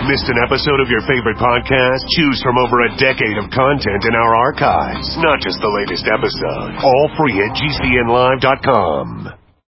Missed an episode of your favorite podcast? Choose from over a decade of content in our archives. Not just the latest episode. All free at GCNlive.com.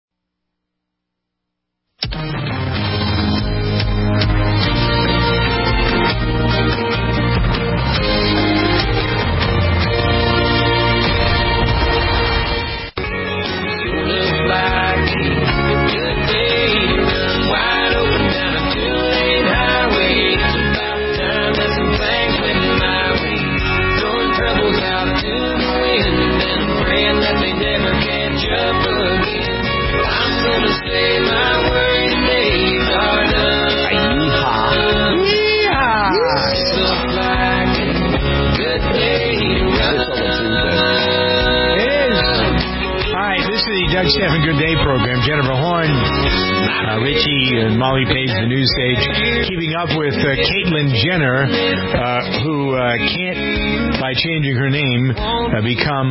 Doug Stephan Good Day program. Jennifer Horn, Richie, and Molly Page, the news stage, keeping up with Caitlyn Jenner, who can't, by changing her name, become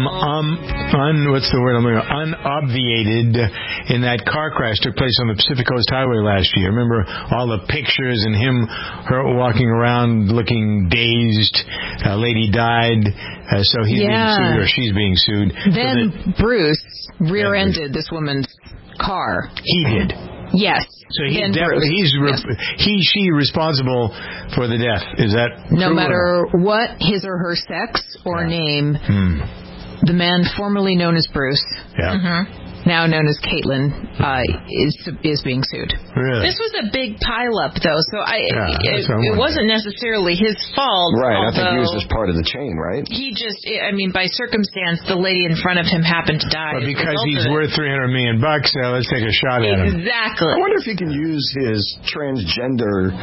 unobviated in that car crash took place on the Pacific Coast Highway last year. Remember all the pictures and her walking around looking dazed. A lady died, so he's being sued, or she's being sued. Then Bruce rear-ended this woman's car. He did. Yes. So she responsible for the death. Is that no true matter what his or her sex or name? The man formerly known as Bruce. Now known as Caitlyn, is being sued. Really? This was a big pileup, though, so it wasn't necessarily his fault. Right, I think he was just part of the chain, right? He just, by circumstance, the lady in front of him happened to die. But because he's worth $300 million, let's take a shot at him. Exactly. I wonder if he can use his transgender,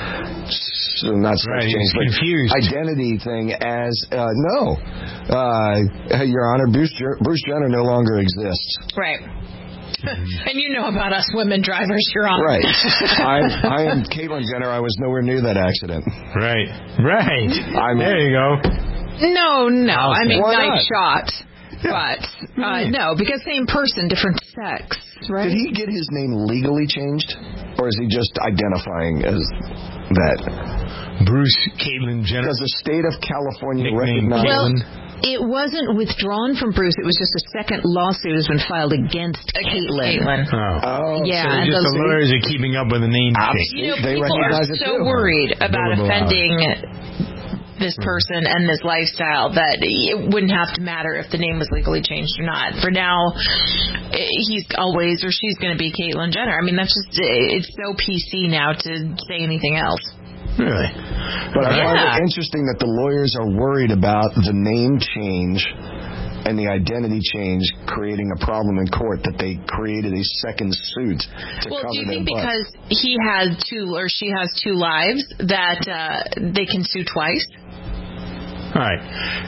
identity thing as, Your Honor, Bruce Jenner no longer exists. Right. And you know about us women drivers, Your Honor. Right. I am Caitlyn Jenner. I was nowhere near that accident. Right. There you go. No. Nice shot. Yeah. But, no, because same person, different sex, right? Did he get his name legally changed? Or is he just identifying as that? Bruce Caitlyn Jenner. Does the state of California recognize him? It wasn't withdrawn from Bruce. It was just a second lawsuit has been filed against Caitlyn. Oh. Yeah. So just the lawyers are keeping up with the name change. People are so worried about offending this person and this lifestyle that it wouldn't have to matter if the name was legally changed or not. For now, he's always or she's going to be Caitlyn Jenner. That's just, it's so PC now to say anything else. Really? But I find it interesting that the lawyers are worried about the name change and the identity change creating a problem in court, that they created a second suit to cover their butt. Do you think because he has she has two lives that they can sue twice? All right.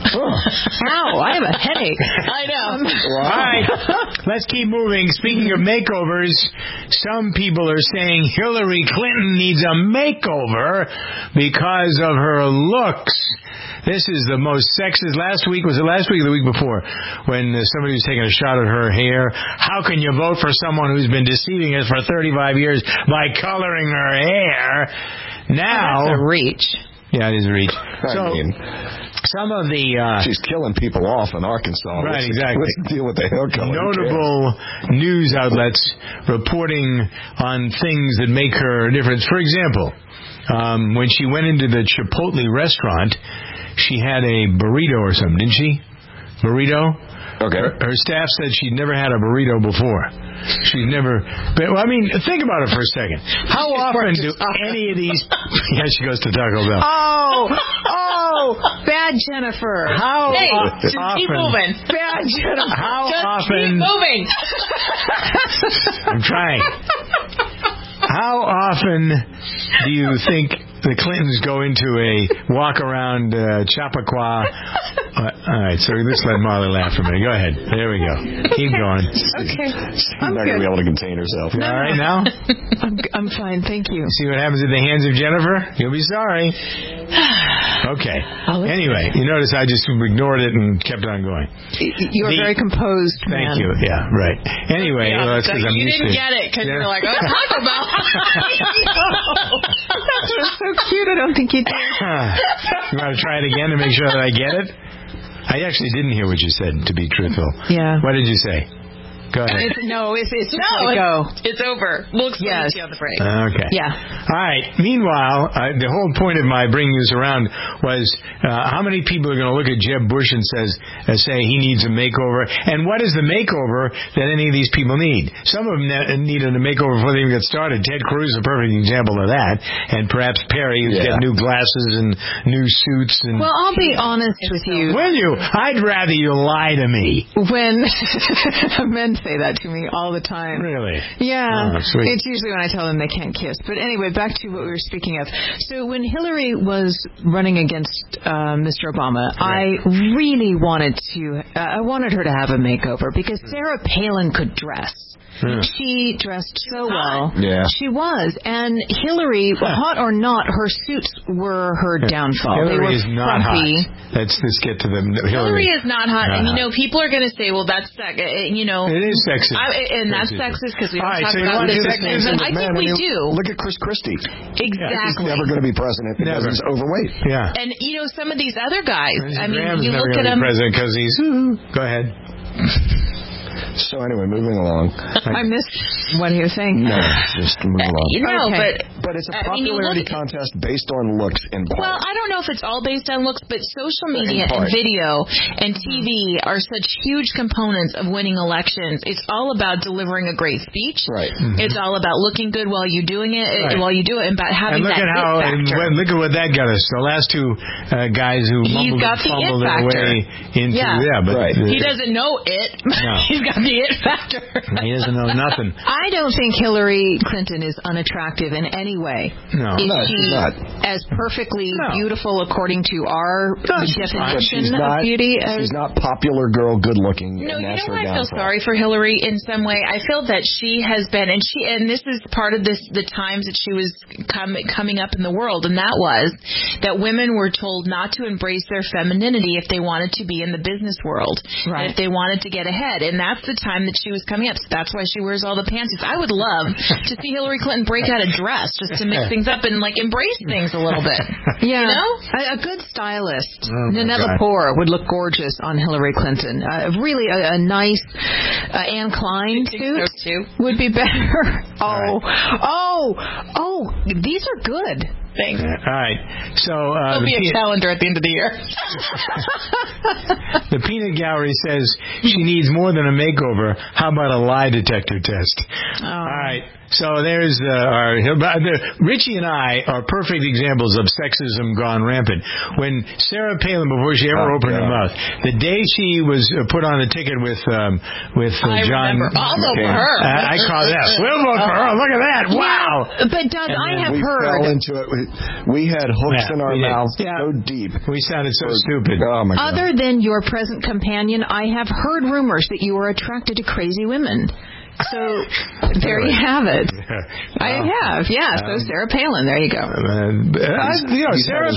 Ow, I have a headache. I know. All right. Let's keep moving. Speaking of makeovers, some people are saying Hillary Clinton needs a makeover because of her looks. This is the most sexist. Was it last week or the week before when somebody was taking a shot at her hair? How can you vote for someone who's been deceiving us for 35 years by coloring her hair? Now... That's a reach. Yeah, it is a reach. Some of the... she's killing people off in Arkansas. Right, exactly. What's the deal with the hair color? Notable news outlets reporting on things that make her a difference. For example, when she went into the Chipotle restaurant, she had a burrito or something, didn't she? Burrito? Okay. Her staff said she'd never had a burrito before. She'd never... think about it for a second. How often do any of these... Yeah, she goes to Taco Bell. Oh, bad Jennifer. Just keep moving. Bad Jennifer. How often... keep moving. I'm trying. How often do you think the Clintons go into a walk-around Chappaqua? All right, so let's let Marley laugh for a minute. Go ahead. There we go. Keep going. Okay. She's not going to be able to contain herself. All right, now? I'm fine, thank you. See what happens at the hands of Jennifer? You'll be sorry. Okay. Anyway, you notice I just ignored it and kept on going. You are very composed, man. Thank you. Yeah, right. Anyway, that's because I'm used to it. You didn't get it because you're like, oh, Taco Bell. That's what's so cute. I don't think you do. You want to try it again to make sure that I get it? I actually didn't hear what you said, to be truthful. Yeah. What did you say? Go ahead. It's It's over. We'll explain to you on the break. Okay. Yeah. All right. Meanwhile, the whole point of my bringing this around was how many people are going to look at Jeb Bush and say he needs a makeover? And what is the makeover that any of these people need? Some of them needed a makeover before they even got started. Ted Cruz is a perfect example of that. And perhaps Perry, who's got new glasses and new suits. And well, I'll be honest with you. Will you? I'd rather you lie to me. When men say that to me all the time. Really? Yeah. Oh, sweet. It's usually when I tell them they can't kiss. But anyway, back to what we were speaking of. So when Hillary was running against Mr. Obama, I really wanted her to have a makeover because Sarah Palin could dress. She dressed so well. Yeah. She was. And Hillary, hot or not, her suits were her downfall. Hillary is not frumpy. hot. Let's get to them. Hillary is not hot. And, people are going to say, well, that's sexist. It is sexist. And that's sexist because we don't talk about sexism. I think we do. Look at Chris Christie. Exactly. He's never going to be president because he's overweight. Yeah. And, some of these other guys, Graham's you never look at them. President because he's... Go ahead. So anyway, moving along. I missed what he was saying. No, just move along. But it's a popularity contest based on looks in part. Well, I don't know if it's all based on looks, but social media and video and TV are such huge components of winning elections. It's all about delivering a great speech. Right. It's all about looking good while you're doing it, and about having that it factor. Look at what that got us. The last two guys who fumbled their way into he doesn't know it. No. He's got the it factor. He doesn't know nothing. I don't think Hillary Clinton is unattractive in any way. No. She's not. As perfectly beautiful according to our definition of beauty? She's not popular girl, good looking. No, you know what? I feel sorry for Hillary in some way. I feel that she has been, and this is part of the times that she was coming up in the world, and that was that women were told not to embrace their femininity if they wanted to be in the business world, and if they wanted to get ahead. And that's the time that she was coming up. So that's why she wears all the panties. I would love to see Hillary Clinton break out a dress just to mix things up and embrace things a little bit. Yeah. A good stylist. Nanette Lepore would look gorgeous on Hillary Clinton. Really a nice Anne Klein suit would be better. These are good. Thanks. All right. So there'll be a calendar at the end of the year. The Peanut Gallery says she needs more than a makeover. How about a lie detector test? All right. So there's Richie and I are perfect examples of sexism gone rampant. When Sarah Palin, before she ever opened her mouth, the day she was put on a ticket with John, I'll vote for her. I call that. We'll vote for her. Look at that! Wow. But Doug, I have heard. We fell into it. We had hooks in our mouths so deep. We sounded so stupid. Oh my God. Other than your present companion, I have heard rumors that you are attracted to crazy women. So there you have it. I have, so Sarah Palin. There you go. Sarah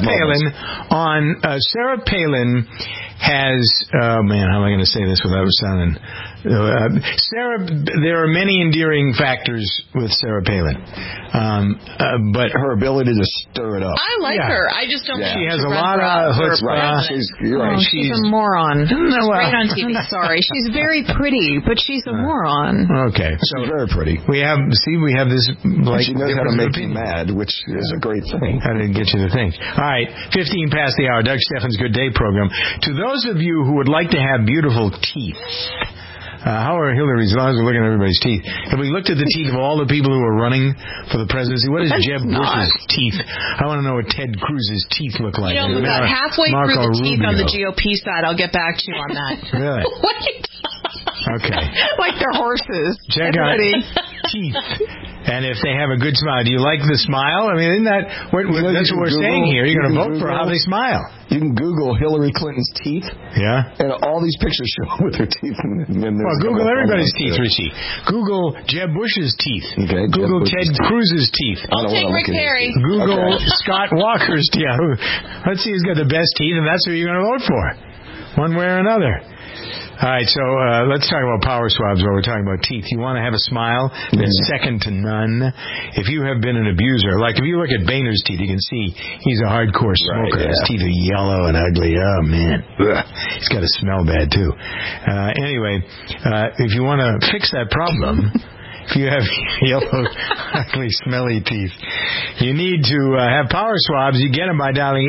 Palin has. Oh man, how am I going to say this without sounding? There are many endearing factors with Sarah Palin, but her ability to stir it up. I like her. I just don't. She has a lot of chutzpah. She's a moron. Great on TV. Sorry, she's very pretty, but she's a moron. Okay, she's very pretty. We have this. She knows how to make you mad, which is a great thing. I didn't get you the thing. All right, 15 past the hour. Doug Steffens' Good Day program. To those of you who would like to have beautiful teeth. How are Hillary's? As long as we're looking at everybody's teeth. Have we looked at the teeth of all the people who are running for the presidency? What is Jeb Bush's teeth? I want to know what Ted Cruz's teeth look like. About halfway through the teeth on the GOP side. I'll get back to you on that. Really? Okay. Like they're horses. Check out teeth. And if they have a good smile, do you like the smile? I mean, isn't that that's what we're saying here? You're going to vote for how they smile. You can Google Hillary Clinton's teeth. Yeah. And all these pictures show with her teeth. Google everybody's teeth, Richie. Google Jeb Bush's teeth. Okay. Google Ted Cruz's teeth. I'll take Rick Perry. Google Scott Walker's teeth. Let's see who's got the best teeth, and that's who you're going to vote for. One way or another. All right, so let's talk about power swabs while we're talking about teeth. You want to have a smile that's second to none. If you have been an abuser, like if you look at Boehner's teeth, you can see he's a hardcore smoker. His teeth are yellow and ugly. Oh, man. Ugh. He's got to smell bad, too. Anyway, if you want to fix that problem... If you have yellow, ugly, smelly teeth, you need to have power swabs. You get them by dialing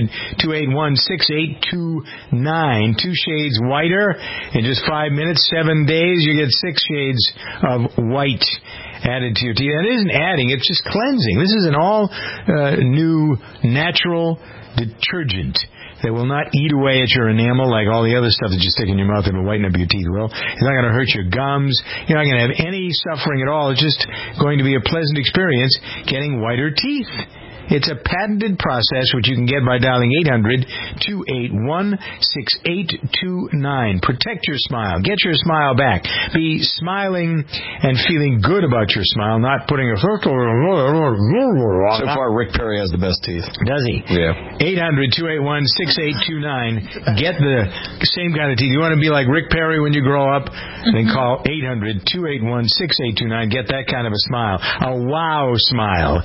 800-281-6829. 2 shades whiter in just 5 minutes, 7 days. You get 6 shades of white added to your teeth. That isn't adding, it's just cleansing. This is an all new natural detergent that will not eat away at your enamel like all the other stuff that you stick in your mouth and will whiten up your teeth will. It's not going to hurt your gums. You're not going to have any suffering at all. It's just going to be a pleasant experience getting whiter teeth. It's a patented process which you can get by dialing 800-281-6829. Protect your smile. Get your smile back. Be smiling and feeling good about your smile, not putting a... So far, Rick Perry has the best teeth. Does he? Yeah. 800-281-6829. Get the same kind of teeth. You want to be like Rick Perry when you grow up? Then call 800-281-6829. Get that kind of a smile. A wow smile.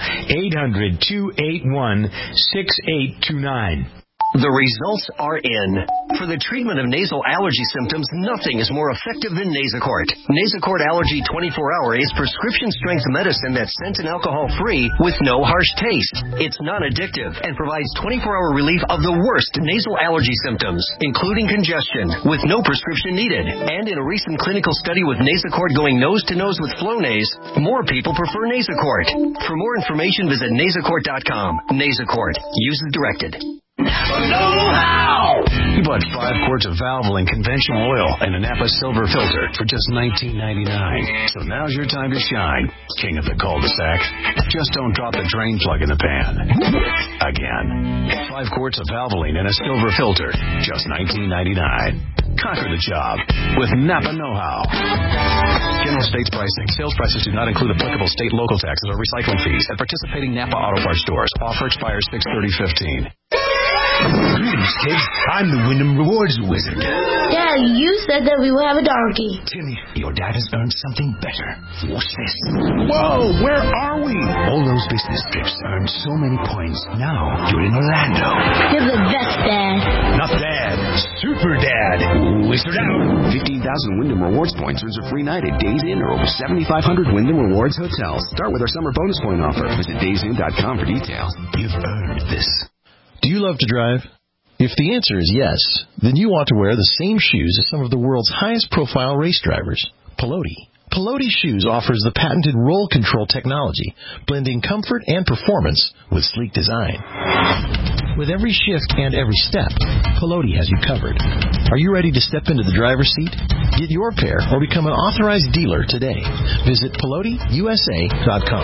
800-281-6829. The results are in. For the treatment of nasal allergy symptoms, nothing is more effective than Nasacort. Nasacort Allergy 24-Hour is prescription-strength medicine that's scent and alcohol-free with no harsh taste. It's non-addictive and provides 24-hour relief of the worst nasal allergy symptoms, including congestion, with no prescription needed. And in a recent clinical study with Nasacort going nose-to-nose with Flonase, more people prefer Nasacort. For more information, visit Nasacort.com. Nasacort. Use as directed. Know-how! You bought 5 quarts of Valvoline conventional oil and a Napa Silver filter for just $19.99. So now's your time to shine, king of the cul-de-sac. Just don't drop the drain plug in the pan. Again. 5 quarts of Valvoline and a Silver filter, just $19.99. Conquer the job with Napa Know-how. General states pricing. Sales prices do not include applicable state, local taxes, or recycling fees at participating Napa Auto Parts stores. Offer expires 6/30/15. Greetings, kids. I'm the Wyndham Rewards Wizard. Dad, you said that we would have a donkey. Timmy, your dad has earned something better. Watch this. Whoa, where are we? All those business trips earned so many points. Now you're in Orlando. You're the best, Dad. Not Dad. Super Dad. Wizard out. 15,000 Wyndham Rewards points earns a free night at Days Inn or over 7,500 Wyndham Rewards hotels. Start with our summer bonus point offer. Visit DaysInn.com for details. You've earned this. Do you love to drive? If the answer is yes, then you want to wear the same shoes as some of the world's highest-profile race drivers, Pelote. Pelote Shoes offers the patented roll control technology, blending comfort and performance with sleek design. With every shift and every step, Pelote has you covered. Are you ready to step into the driver's seat? Get your pair or become an authorized dealer today. Visit PeloteUSA.com.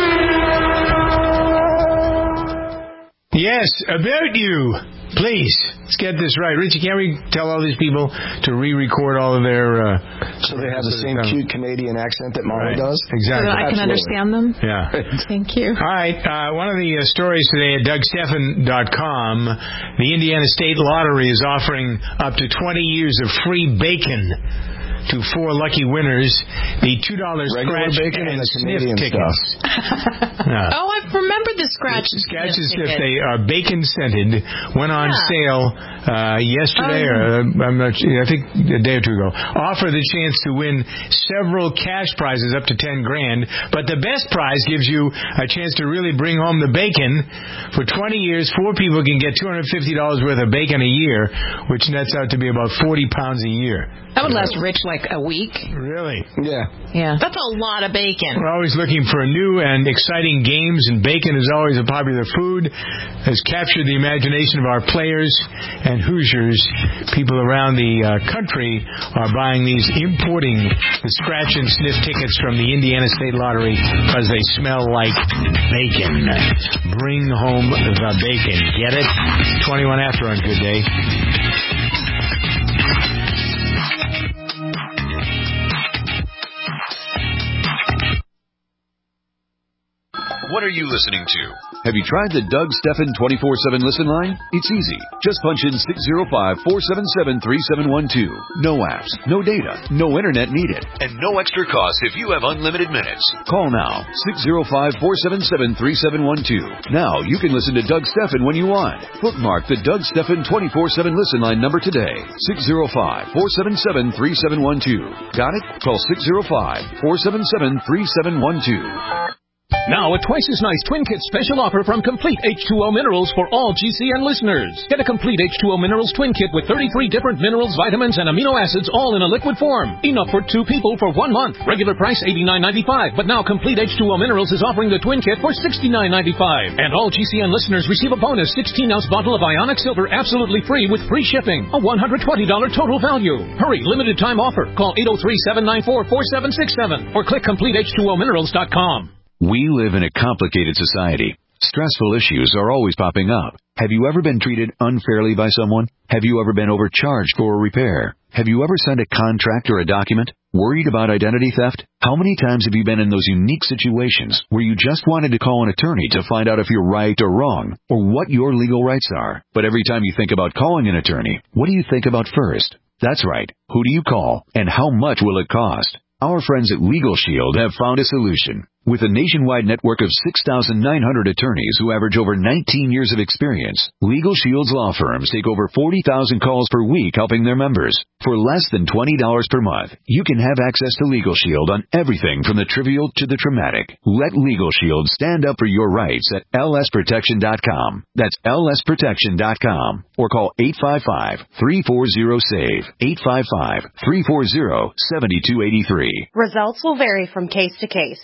Yes, about you. Please, let's get this right. Richie, can't we tell all these people to re-record all of their... so they have the same cute Canadian accent that Molly does? Exactly. So that I can understand them? Yeah. Thank you. All right. One of the stories today at DougStephan.com, the Indiana State Lottery is offering up to 20 years of free bacon to 4 lucky winners. The $2 regular scratch bacon and the sniff Canadian tickets. Oh, I remember the scratch and sniff. They are bacon scented. Went on sale yesterday, or I'm not sure, I think a day or two ago. Offer the chance to win several cash prizes up to $10,000, but the best prize gives you a chance to really bring home the bacon. For 20 years, 4 people can get $250 worth of bacon a year, which nets out to be about 40 pounds a year. That would last Rich like a week. Really? Yeah. That's a lot of bacon. We're always looking for new and exciting games, and bacon is always a popular food. Has captured the imagination of our players and Hoosiers. People around the country are importing the scratch and sniff tickets from the Indiana State Lottery because they smell like bacon. Bring home the bacon. Get it? 21 after on Good Day. What are you listening to? Have you tried the Doug Stephan 24/7 listen line? It's easy. Just punch in 605-477-3712. No apps, no data, no internet needed, and no extra cost if you have unlimited minutes. Call now, 605-477-3712. Now you can listen to Doug Stephan when you want. Bookmark the Doug Stephan 24/7 listen line number today. 605-477-3712. Got it? Call 605-477-3712. Now, a twice as nice Twin Kit special offer from Complete H2O Minerals for all GCN listeners. Get a Complete H2O Minerals Twin Kit with 33 different minerals, vitamins, and amino acids all in a liquid form. Enough for 2 people for 1 month. Regular price $89.95, but now Complete H2O Minerals is offering the Twin Kit for $69.95. And all GCN listeners receive a bonus 16-ounce bottle of Ionic Silver absolutely free with free shipping. A $120 total value. Hurry, limited time offer. Call 803-794-4767 or click CompleteH2OMinerals.com. We live in a complicated society. Stressful issues are always popping up. Have you ever been treated unfairly by someone? Have you ever been overcharged for a repair? Have you ever signed a contract or a document? Worried about identity theft? How many times have you been in those unique situations where you just wanted to call an attorney to find out if you're right or wrong, or what your legal rights are? But every time you think about calling an attorney, what do you think about first? That's right. Who do you call, and how much will it cost? Our friends at Legal Shield have found a solution. With a nationwide network of 6,900 attorneys who average over 19 years of experience, Legal Shield's law firms take over 40,000 calls per week helping their members. For less than $20 per month, you can have access to Legal Shield on everything from the trivial to the traumatic. Let Legal Shield stand up for your rights at lsprotection.com. That's lsprotection.com. Or call 855-340-SAVE. 855-340-7283. Results will vary from case to case.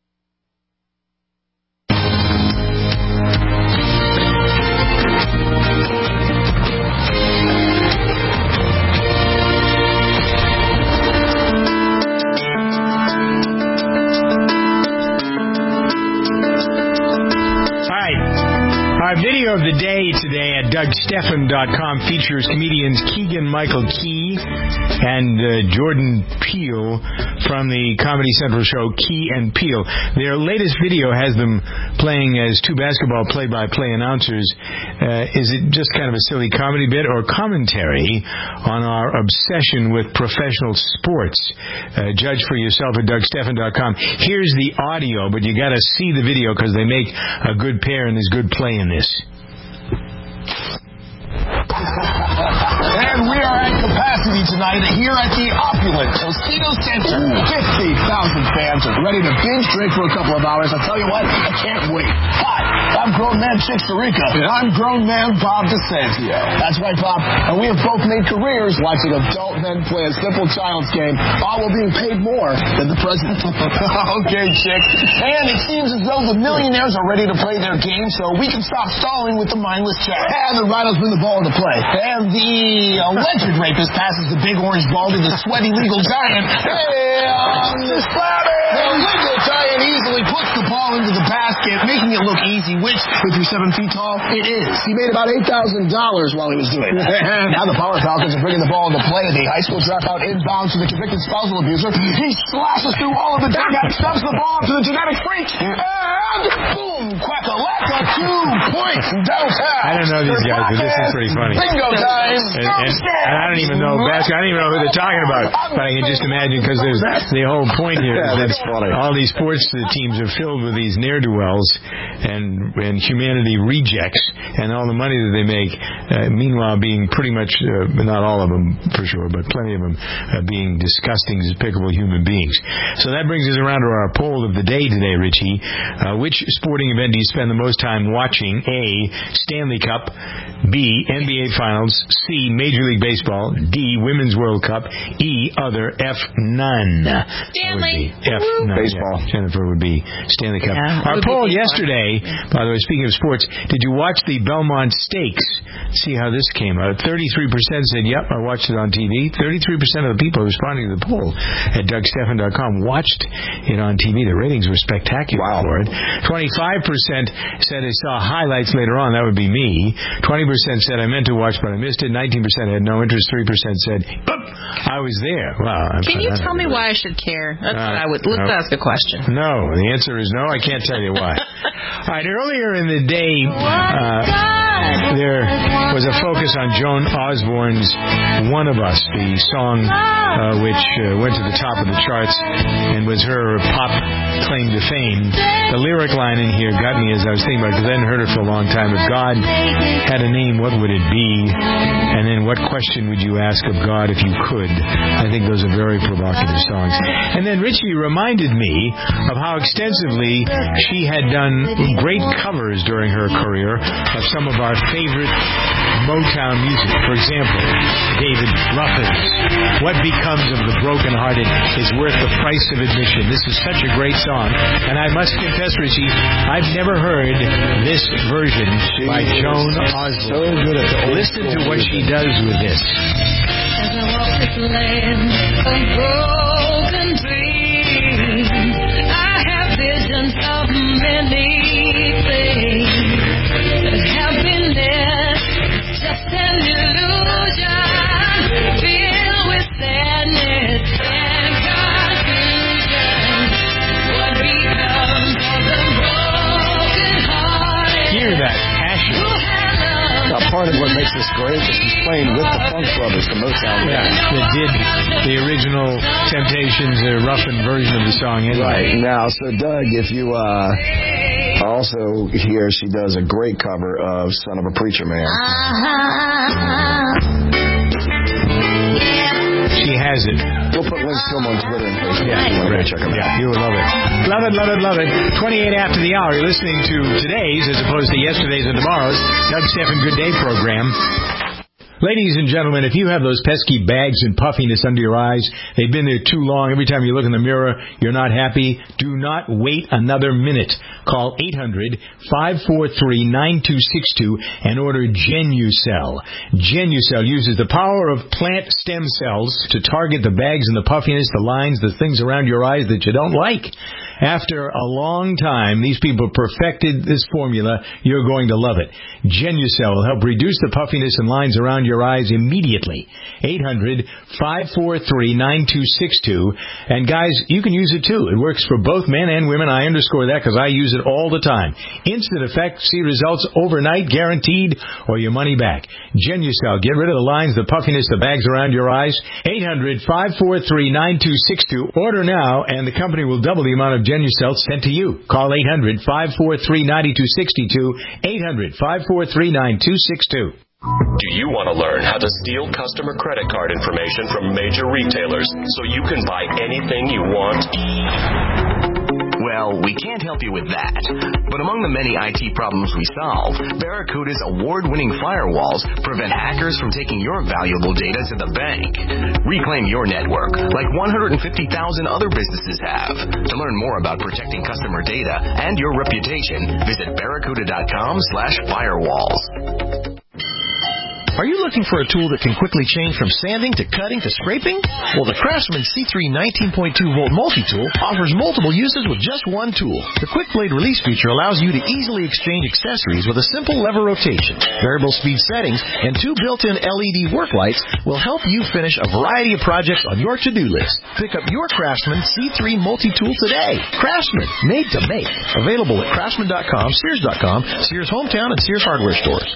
Our video of the day today at DougStephan.com features comedians Keegan-Michael Key and Jordan Peele from the Comedy Central show Key and Peele. Their latest video has them playing as 2 basketball play-by-play announcers. Is it just kind of a silly comedy bit or commentary on our obsession with professional sports? Judge for yourself at DougStephan.com. Here's the audio, but you got to see the video because they make a good pair and there's good play in this. And we are at capacity tonight here at the opulent Tostito Center. 50,000 fans are ready to binge drink for a couple of hours. I tell you what, I can't wait. Hi, I'm grown man Chick Sarica, and I'm grown man Bob DeSancio. That's right, Bob. And we have both made careers watching adult men play a simple child's game, all while being paid more than the president. Okay, Chick. And it seems as though the millionaires are ready to play their game, so we can stop stalling with the mindless chat. And the rhinos bring the ball into play. And the alleged rapist passes the big orange ball to the sweaty legal giant. And the legal giant easily puts the ball into the basket, making it look easy, which, if you're 7 feet tall, it is. He made about $8,000 while he was doing it. Now the Power Falcons are bringing the ball into play. The high school dropout inbounds to the convicted spousal abuser. He slashes through all of the dugout, stubs the ball to the genetic freak, and boom, quack-a-lacka, 2 points downtown. I don't know these guys, but this is pretty funny. Bingo time. And I don't even know basketball. I don't even know who they're talking about. But I can just imagine because the whole point here is that all these sports teams are filled with these ne'er-do-wells and humanity rejects, and all the money that they make, meanwhile being pretty much, not all of them for sure, but plenty of them being disgusting, despicable human beings. So that brings us around to our poll of the day today, Richie. Which sporting event do you spend the most time watching? A, Stanley Cup. B, NBA Finals. C, Major League Baseball. D, Women's World Cup. E, other. F, none. Stanley. F, none. Baseball. Yeah, Jennifer would be Stanley Cup. Yeah, our poll yesterday, by the way, speaking of sports, did you watch the Belmont Stakes? see how this came out. 33% said, yep, I watched it on TV. 33% of the people responding to the poll at DougStephan.com watched it on TV. The ratings were spectacular for it. 25% said they saw highlights later on. That would be me. 20% said I meant to watch, but I missed it. 19% had no interest. 3% said, I was there. Well, can you tell me why I should care? That's what I would. Let's ask a question. No. The answer is no. I can't tell you why. All right. Earlier in the day, there was a focus on Joan Osborne's One of Us, the song which went to the top of the charts and was her pop claim to fame. The lyric line in here got me as I was thinking about it, because I hadn't heard it for a long time. If God had a name, what would it be? And then what question would you ask of God if you could? I think those are very provocative songs. And then Richie reminded me of how extensively she had done great covers during her career of some of our favorite Motown music. For example, David Ruffin's What Becomes of the Brokenhearted is Worth the Price of Admission. This is such a great song. And I must confess, Richie, I've never heard this version by Joan Osborne. So good at the Listen to what she does with this. As I walk this land of broken dreams, I have visions of many things that happiness is just an illusion, filled with sadness and confusion. What becomes of the broken hearted? Hear that passion. Part of what makes this great is he's playing with the Funk Brothers, the Motown. Yeah, that did the original Temptations, Ruffin version of the song. Anyway. Right. Now, so Doug, if you also hear, she does a great cover of Son of a Preacher Man. She has it. We'll put links to them on Twitter and Facebook. Yeah, Great. Check them out. Yeah, you will love it. Love it, love it, love it. 28 after the hour. You're listening to today's as opposed to yesterday's and tomorrow's Doug Stephan Good Day program. Ladies and gentlemen, if you have those pesky bags and puffiness under your eyes, they've been there too long. Every time you look in the mirror, you're not happy. Do not wait another minute. Call 800-543-9262 and order Genucel. Genucel uses the power of plant stem cells to target the bags and the puffiness, the lines, the things around your eyes that you don't like. After a long time, these people perfected this formula. You're going to love it. Genucel will help reduce the puffiness and lines around your eyes immediately. 800-543-9262. And guys, you can use it too. It works for both men and women. I underscore that because I use it all the time. Instant effect. See results overnight, guaranteed, or your money back. Genucel. Get rid of the lines, the puffiness, the bags around your eyes. 800-543-9262. Order now, and the company will double the amount of Genucel sent to you. Call 800-543-9262. 800-543-9262. Do you want to learn how to steal customer credit card information from major retailers so you can buy anything you want? Well, we can't help you with that. But among the many IT problems we solve, Barracuda's award-winning firewalls prevent hackers from taking your valuable data to the bank. Reclaim your network like 150,000 other businesses have. To learn more about protecting customer data and your reputation, visit barracuda.com/firewalls. Are you looking for a tool that can quickly change from sanding to cutting to scraping? Well, the Craftsman C3 19.2-volt multi-tool offers multiple uses with just one tool. The quick blade release feature allows you to easily exchange accessories with a simple lever rotation. Variable speed settings and 2 built-in LED work lights will help you finish a variety of projects on your to-do list. Pick up your Craftsman C3 multi-tool today. Craftsman, made to make. Available at Craftsman.com, Sears.com, Sears Hometown, and Sears Hardware stores.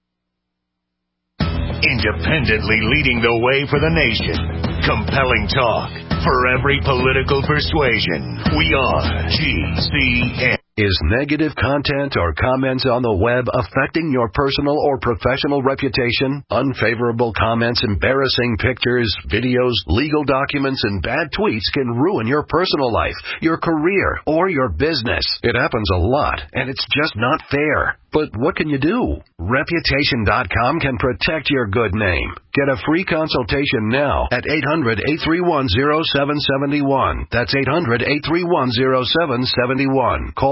Independently leading the way for the nation. Compelling talk for every political persuasion. We are GCN. Is negative content or comments on the web affecting your personal or professional reputation? Unfavorable comments, embarrassing pictures, videos, legal documents, and bad tweets can ruin your personal life, your career, or your business. It happens a lot, and it's just not fair. But what can you do? Reputation.com can protect your good name. Get a free consultation now at 800-831-0771. That's 800-831-0771. Call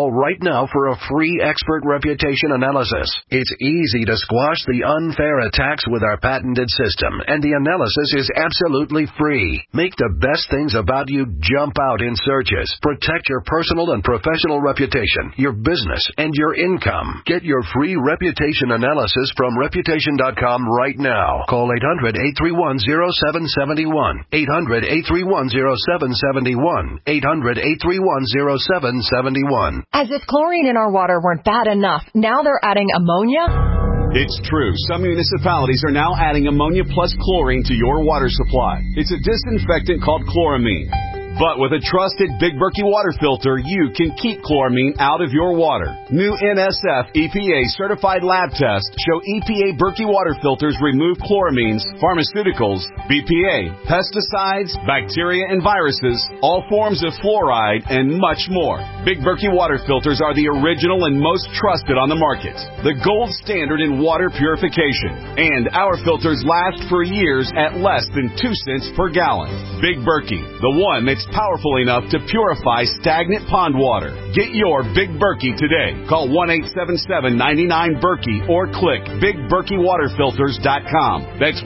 Call right now for a free expert reputation analysis. It's easy to squash the unfair attacks with our patented system, and the analysis is absolutely free. Make the best things about you jump out in searches. Protect your personal and professional reputation, your business, and your income. Get your free reputation analysis from Reputation.com right now. Call 800-831-0771. 800-831-0771. 800-831-0771. As if chlorine in our water weren't bad enough, now they're adding ammonia? It's true. Some municipalities are now adding ammonia plus chlorine to your water supply. It's a disinfectant called chloramine. But with a trusted Big Berkey water filter, you can keep chloramine out of your water. New NSF EPA certified lab tests show EPA Berkey water filters remove chloramines, pharmaceuticals, BPA, pesticides, bacteria and viruses, all forms of fluoride, and much more. Big Berkey water filters are the original and most trusted on the market. The gold standard in water purification. And our filters last for years at less than 2 cents per gallon. Big Berkey, the one that's powerful enough to purify stagnant pond water. Get your Big Berkey today. Call 1-877-99-BERKEY or click BigBerkeyWaterFilters.com. That's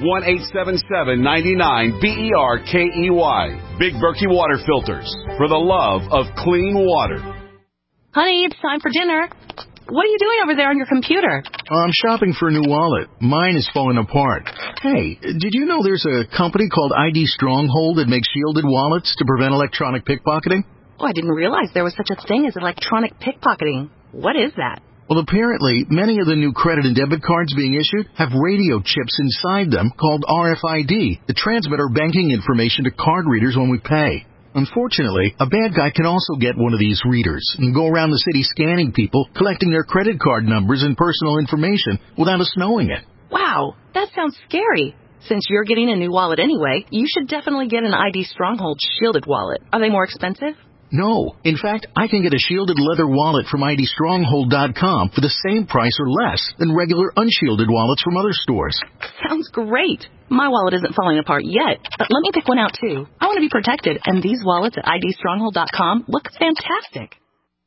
1-877-99-BERKEY. Big Berkey Water Filters, for the love of clean water. Honey, it's time for dinner. What are you doing over there on your computer? I'm shopping for a new wallet. Mine is falling apart. Hey, did you know there's a company called ID Stronghold that makes shielded wallets to prevent electronic pickpocketing? Oh, I didn't realize there was such a thing as electronic pickpocketing. What is that? Well, apparently, many of the new credit and debit cards being issued have radio chips inside them called RFID that transmit our banking information to card readers when we pay. Unfortunately, a bad guy can also get one of these readers and go around the city scanning people, collecting their credit card numbers and personal information without us knowing it. Wow, that sounds scary. Since you're getting a new wallet anyway, you should definitely get an ID Stronghold shielded wallet. Are they more expensive? No. In fact, I can get a shielded leather wallet from IDStronghold.com for the same price or less than regular unshielded wallets from other stores. Sounds great. My wallet isn't falling apart yet, but let me pick one out too. I want to be protected, and these wallets at IDStronghold.com look fantastic.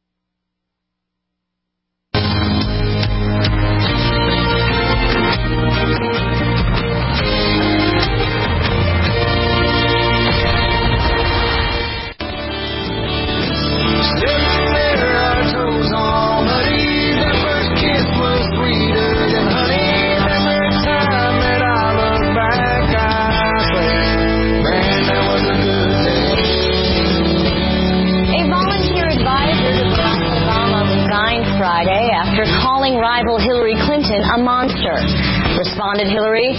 Friday after calling rival Hillary Clinton a monster. Responded Hillary,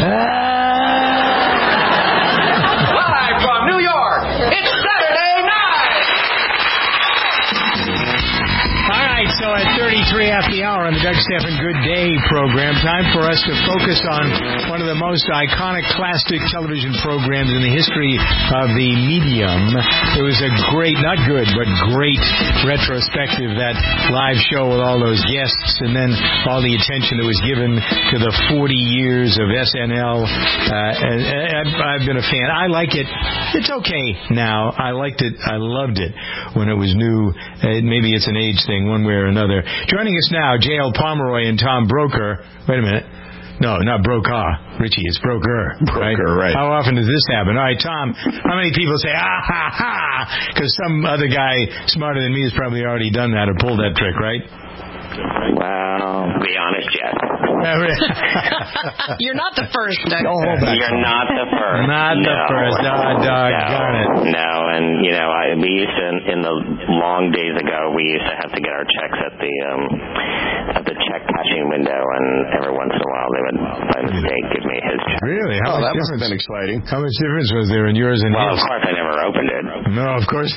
Live from New York, it's Saturday night! All right, so at 33 after the hour on the Doug Stephan Good Day program, time for us to focus on one of the most iconic classic television programs in the history of the medium. It was a great, not good, but great retrospective, that live show with all those guests, and then all the attention that was given to the 40 years of SNL. I've been a fan. I like it. It's okay now. I liked it. I loved it when it was new. Maybe it's an age thing, one way or another. Joining us now, J.L. Pomeroy and Tom Brokaw. Wait a minute. No, not Brokaw, Richie. It's Broker. Right? How often does this happen? All right, Tom, how many people say, ah, ha, ha? Because some other guy smarter than me has probably already done that or pulled that trick, right? Well, to be honest, yes. You're not the first, Doug. You're not the first. Not the first. Doggone it. No, and, you know, we used to, in the long days ago, we used to have to get our checks at the check cashing window, and every once in a while they would, by mistake, give me his check. Really? That must have been exciting. How much difference was there in yours and his? Well, of course, I never opened it. No, of course.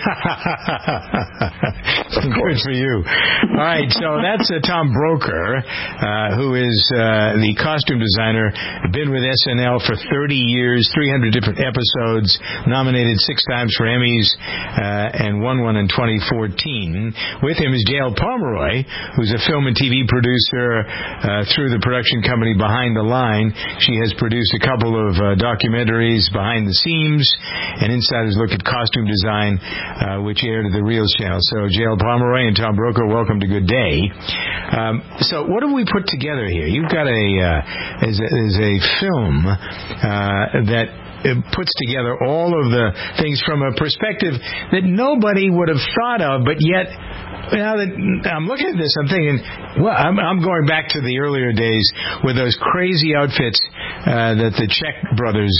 Good for you. All right, so that's Tom Brokaw, who is the costume designer, been with SNL for 30 years, 300 different episodes, nominated 6 times for Emmys, and won one in 2014. With him is J.L. Pomeroy, who's a film and TV producer through the production company Behind the Line. She has produced produced a couple of documentaries, Behind the Seams, and Insider's Look at Costume Design, which aired at the Reels channel. So J.L. Pomeroy and Tom Brokaw, welcome to Good Day. So what have we put together here? You've got a film that puts together all of the things from a perspective that nobody would have thought of, but yet now that I'm looking at this, I'm thinking, well, I'm going back to the earlier days with those crazy outfits that the Czech brothers.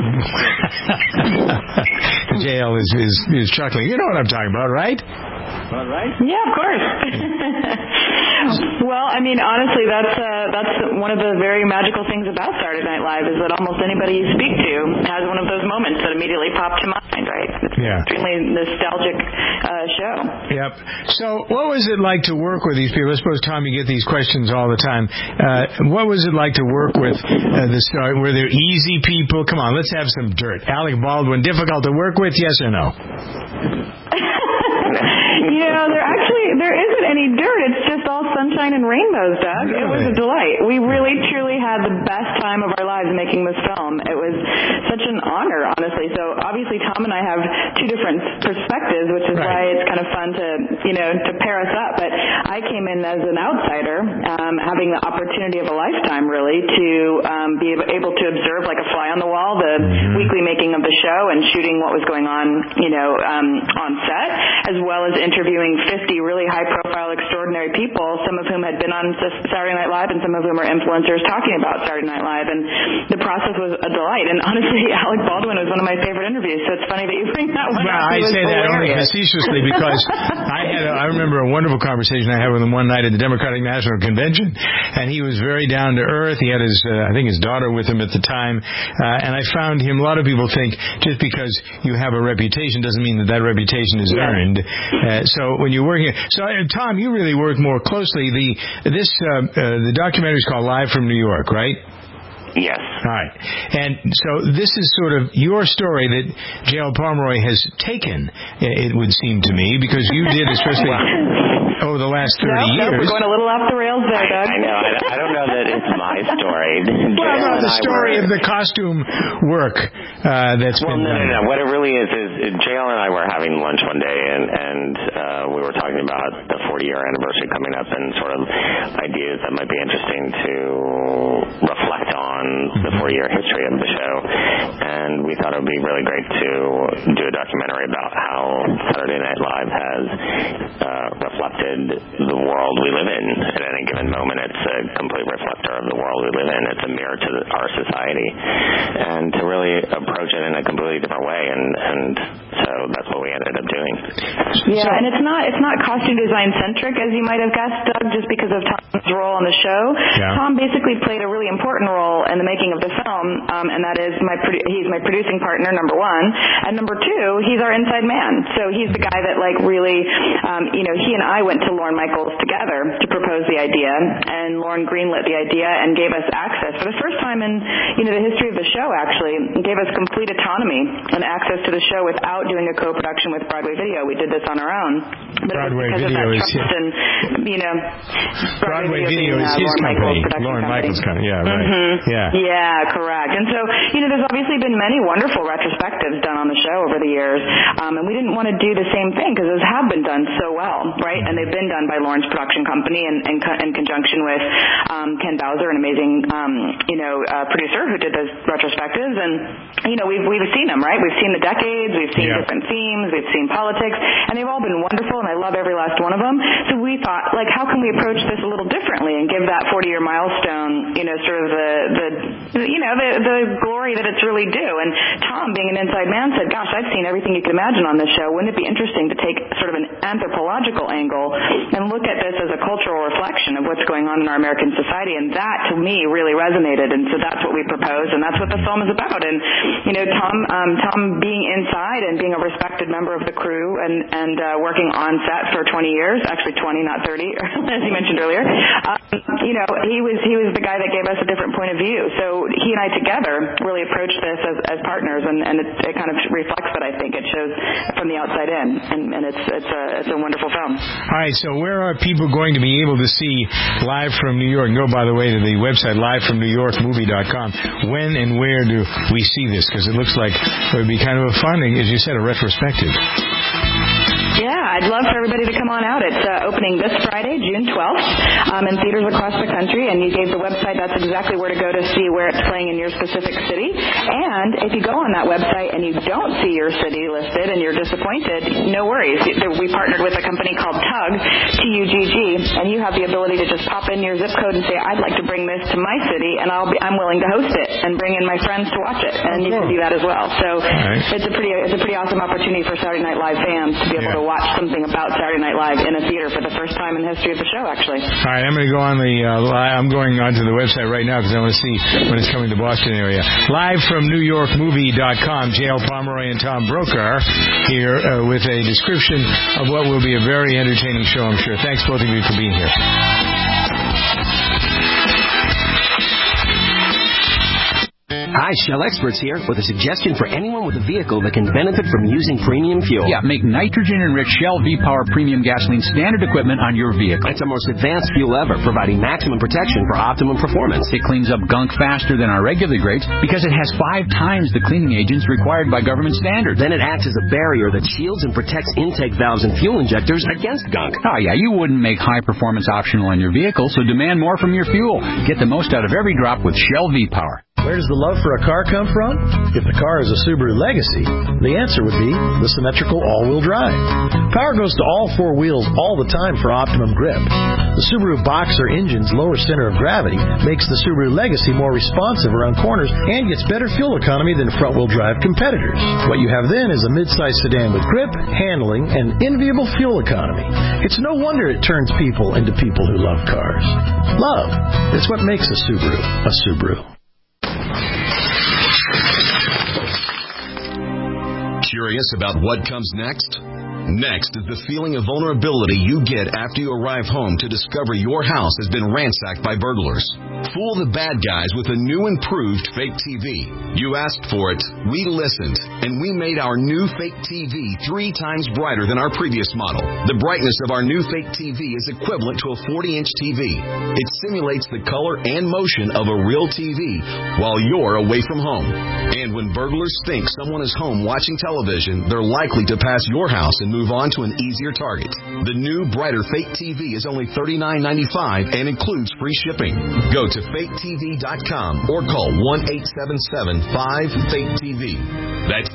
JL is chuckling. You know what I'm talking about, right? All right. Yeah, of course. Well, I mean, honestly, that's one of the very magical things about Saturday Night Live is that almost anybody you speak to has one of those moments that immediately pop to mind, right? It's an extremely nostalgic show. Yep. So what was it like to work with these people? I suppose, Tom, you get these questions all the time. What was it like to work with the Star? Were there easy people? Come on, let's have some dirt. Alec Baldwin, difficult to work with, yes or no? There isn't any dirt. It's just all sunshine and rainbows, Doug. Really? It was a delight. We really, truly had the best time of our lives making this film. It was such an honor, honestly. So obviously Tom and I have two different perspectives, which is why it's kind of fun to pair us up. But I came in as an outsider, having the opportunity of a lifetime, really, to be able to observe like a fly on the wall the weekly making of the show and shooting what was going on, on set, as well as interviewing 50 really high-profile, extraordinary people, some of whom had been on Saturday Night Live and some of whom are influencers talking about Saturday Night Live. And the process was a delight. And honestly, Alec Baldwin was one of my favorite interviews, so it's funny that you bring that one up. I say that only facetiously because I remember a wonderful conversation I had with him one night at the Democratic National Convention, and he was very down to earth. He had I think his daughter with him at the time, and I found him, a lot of people think just because you have a reputation doesn't mean that reputation is earned. So when you're working, Tom, you really work more closely. The documentary is called Live from New York, right? Yes. All right. And so this is sort of your story that J.L. Pomeroy has taken, it would seem to me, because you did, especially over the last 30 years. We're going a little off the rails there, Doug. I know. I don't know that it's my story. Well, about the story of the costume work that's been done. No. What it really is J.L. and I were having lunch one day, and we were talking about the 40-year anniversary coming up and sort of ideas that might be interesting to reflect on the 40-year history of the show, and we thought it would be really great to do a documentary about how Saturday Night Live has reflected the world we live in. At any given moment, it's a complete reflector of the world we live in. It's a mirror to our society, and to really approach it in a completely different way, and so that's what we ended up doing. Yeah, and it's not costume design centric, as you might have guessed, Doug, just because of Tom's role on the show. Yeah. Tom basically played a really important role in the making of the film, and that is he's my producing partner, number one, and number two, he's our inside man. So he's the guy that really, he and I went to Lorne Michaels together to propose the idea, and Lorne greenlit the idea and gave us access for the first time in the history of the show. Actually, gave us complete autonomy and access to the show without doing a co-production with Broadway Video. We did this on our own. But Broadway Video is Broadway Video is his company, Lorne Michaels' company. Yeah, right. Mm-hmm. Yeah, correct. And so, there's obviously been many wonderful retrospectives done on the show over the years, and we didn't want to do the same thing because those have been done so well, right? And they've been done by Lorne's production company in conjunction with Ken Bowser, an amazing, producer who did those retrospectives. And, we've seen them, right? We've seen the decades, we've seen different themes, we've seen politics, and they've all been wonderful, and I love every last one of them. So we thought, how can we approach this a little differently and give that 40-year milestone, sort of the glory that it's really due. And Tom, being an inside man, said, gosh, I've seen everything you can imagine on this show. Wouldn't it be interesting to take sort of an anthropological angle and look at this as a cultural reflection of what's going on in our American society? And that, to me, really resonated. And so that's what we proposed, and that's what the film is about. And, Tom being inside and being a respected member of the crew and working on set for 20 years, actually 20, not 30, as you mentioned earlier, he was the guy that gave us a different point of view. So he and I together really really approach this as partners, and it kind of reflects that. I think it shows from the outside in, and it's a wonderful film. All right, so where are people going to be able to see Live from New York? Go, by the way, to the website livefromnewyorkmovie.com. When and where do we see this? Because it looks like it would be kind of a fun, as you said, a retrospective. Yeah, I'd love for everybody to come on out. It's opening this Friday, June 12th, in theaters across the country, and you gave the website. That's exactly where to go to see where it's playing in your specific city. And if you go on that website and you don't see your city listed and you're disappointed, no worries. We partnered with a company called TUGG, T-U-G-G, and you have the ability to just pop in your zip code and say, I'd like to bring this to my city, and I'm willing to host it and bring in my friends to watch it. And you can do that as well. So it's a pretty awesome opportunity for Saturday Night Live fans to be able to watch something about Saturday Night Live in a theater for the first time in the history of the show, actually. All right, I'm going to go on I'm going onto the website right now because I want to see when it's coming to the Boston area. LiveFromNewYorkMovie.com. J.L. Pomeroy and Tom Brokaw here with a description of what will be a very entertaining show, I'm sure. Thanks, both of you, for being here. Hi, Shell Experts here with a suggestion for anyone with a vehicle that can benefit from using premium fuel. Yeah, make nitrogen-enriched Shell V-Power Premium Gasoline standard equipment on your vehicle. It's the most advanced fuel ever, providing maximum protection for optimum performance. It cleans up gunk faster than our regular grades because it has 5 times the cleaning agents required by government standards. Then it acts as a barrier that shields and protects intake valves and fuel injectors against gunk. Oh, yeah, you wouldn't make high performance optional on your vehicle, so demand more from your fuel. Get the most out of every drop with Shell V-Power. Where does the love for a car come from? If the car is a Subaru Legacy, the answer would be the symmetrical all-wheel drive. Power goes to all 4 wheels all the time for optimum grip. The Subaru Boxer engine's lower center of gravity makes the Subaru Legacy more responsive around corners and gets better fuel economy than front-wheel drive competitors. What you have then is a mid-size sedan with grip, handling, and enviable fuel economy. It's no wonder it turns people into people who love cars. Love. It's what makes a Subaru a Subaru. Curious about what comes next? Next is the feeling of vulnerability you get after you arrive home to discover your house has been ransacked by burglars. Fool the bad guys with a new improved fake TV. You asked for it, we listened, and we made our new fake TV 3 times brighter than our previous model. The brightness of our new fake TV is equivalent to a 40-inch TV. It simulates the color and motion of a real TV while you're away from home. And when burglars think someone is home watching television, they're likely to pass your house and move on to an easier target. The new, brighter Fake TV is only $39.95 and includes free shipping. Go to faketv.com or call 1-877-5-FAKE-TV. That's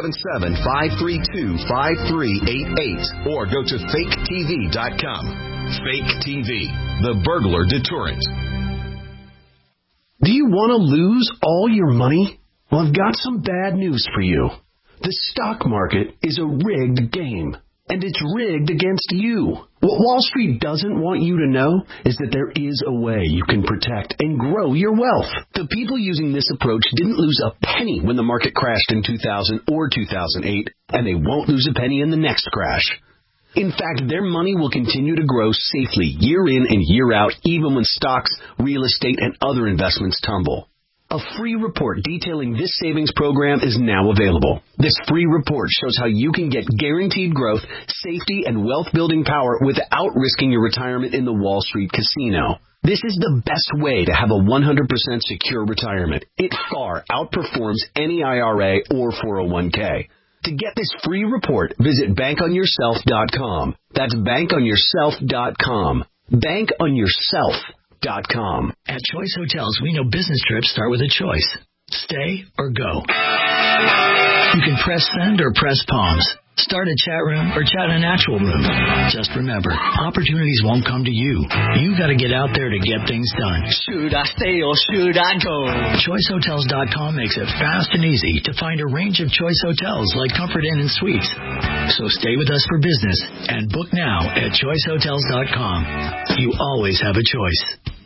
877-532-5388 or go to faketv.com. Fake TV, the burglar deterrent. Do you want to lose all your money? Well, I've got some bad news for you. The stock market is a rigged game, and it's rigged against you. What Wall Street doesn't want you to know is that there is a way you can protect and grow your wealth. The people using this approach didn't lose a penny when the market crashed in 2000 or 2008, and they won't lose a penny in the next crash. In fact, their money will continue to grow safely year in and year out, even when stocks, real estate, and other investments tumble. A free report detailing this savings program is now available. This free report shows how you can get guaranteed growth, safety, and wealth-building power without risking your retirement in the Wall Street casino. This is the best way to have a 100% secure retirement. It far outperforms any IRA or 401k. To get this free report, visit bankonyourself.com. That's bankonyourself.com. Bankonyourself.com. At Choice Hotels, we know business trips start with a choice. Stay or go. You can press send or press palms. Start a chat room or chat in an actual room. Just remember, opportunities won't come to you. You got to get out there to get things done. Should I stay or should I go? ChoiceHotels.com makes it fast and easy to find a range of Choice Hotels like Comfort Inn and Suites. So stay with us for business and book now at ChoiceHotels.com. You always have a choice.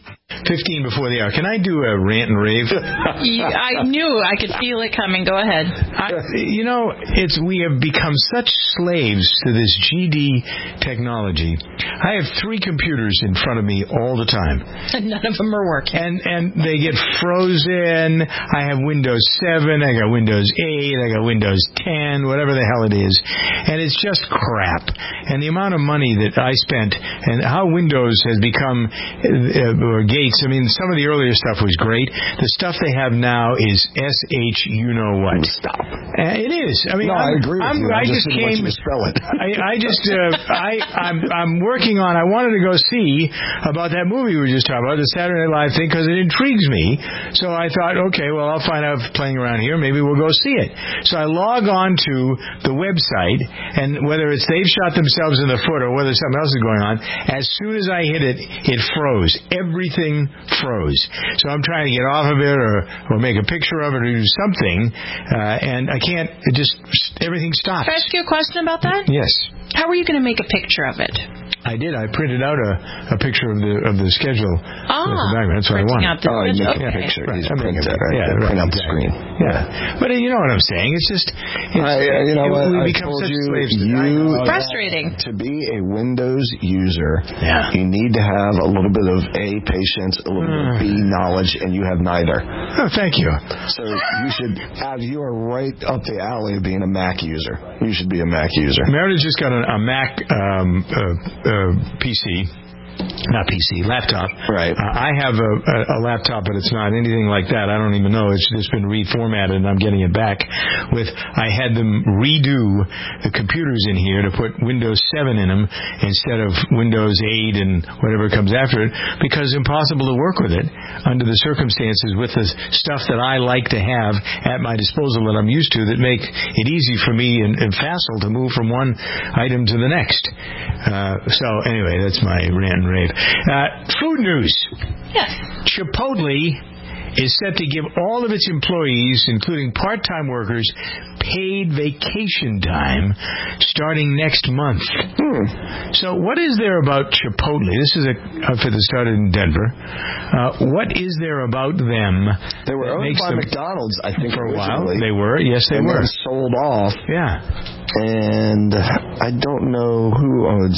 15 before the hour. Can I do a rant and rave? I knew I could feel it coming. Go ahead. We have become such slaves to this GD technology. I have 3 computers in front of me all the time. And none of them are working. And they get frozen. I have Windows 7. I got Windows 8. I got Windows 10, whatever the hell it is. And it's just crap. And the amount of money that I spent and how Windows has become, or Gates, I mean, some of the earlier stuff was great. The stuff they have now is SH you-know-what. Stop. It is. I mean, no, I agree with you. I just didn't want you to spell it. I'm working on, I wanted to go see about that movie we were just talking about, the Saturday Night Live thing, because it intrigues me. So I thought, okay, well, I'll find out if playing around here, maybe we'll go see it. So I log on to the website, and whether it's they've shot themselves in the foot or whether something else is going on, as soon as I hit it, it froze. Everything froze. So I'm trying to get off of it or make a picture of it or do something, and I can't, everything stops. Can I ask you a question about that? Yes. How were you going to make a picture of it? I did. I printed out a picture of the schedule. That's what I wanted. Out the you make okay. a picture. Right. Print out the screen. Yeah. But you know what I'm saying. It's just, we become such slaves to it. Frustrating. To be a Windows user, you need to have a little bit of A, patience, a little bit of B, knowledge, and you have neither. Oh, thank you. So you are right up the alley of being a Mac user. You should be a Mac user. Meredith just got a Mac PC. Not PC, laptop. Right. I have a laptop, but it's not anything like that. I don't even know. It's just been reformatted, and I'm getting it back. I had them redo the computers in here to put Windows 7 in them instead of Windows 8 and whatever comes after it, because it's impossible to work with it under the circumstances with the stuff that I like to have at my disposal that I'm used to that make it easy for me and facile to move from one item to the next. So anyway, that's my rant and rave. Food news. Yes. Chipotle is set to give all of its employees, including part-time workers, paid vacation time starting next month. So what is there about Chipotle? This is a outfit that started in Denver. What is there about them? They were owned by McDonald's, I think, for a while. originally. They were. Yes, they were. And then sold off. Yeah. And I don't know who owns.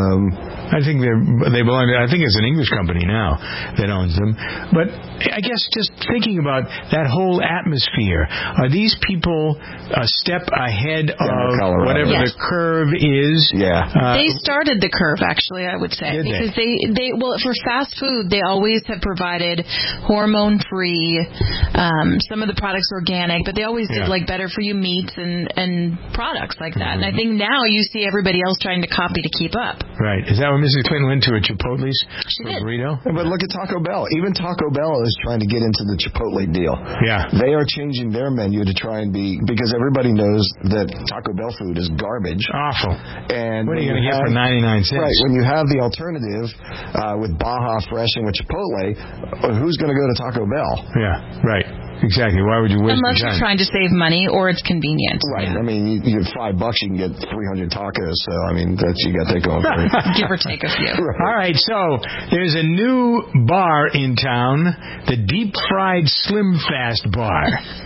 I think they belong to. I think it's an English company now that owns them. But I guess just thinking about that whole atmosphere, are these people a step ahead of whatever the curve is? Yeah. They started the curve, actually, I would say, because they for fast food they always have provided hormone-free. Some of the products organic, but they always did like better for you meats and products like that. And I think now you see everybody else trying to copy to keep up. Right. Is that when Mrs. Clinton went to a Chipotle's for a burrito? But look at Taco Bell. Even Taco Bell is trying to get into the Chipotle deal. Yeah. They are changing their menu to try and be, because everybody knows that Taco Bell food is garbage. Awful. And what are you going to get for 99 cents? Right. When you have the alternative with Baja Fresh and with Chipotle, who's going to go to Taco Bell? Yeah. Right. Exactly. Why would you waste Unless your time? You're trying to save money or it's convenient. Right. I mean, you get $5, you can get 300 tacos. So, I mean, you got that going for you. Give or take a few. Right. All right. So, there's a new bar in town, the Deep Fried Slim Fast Bar.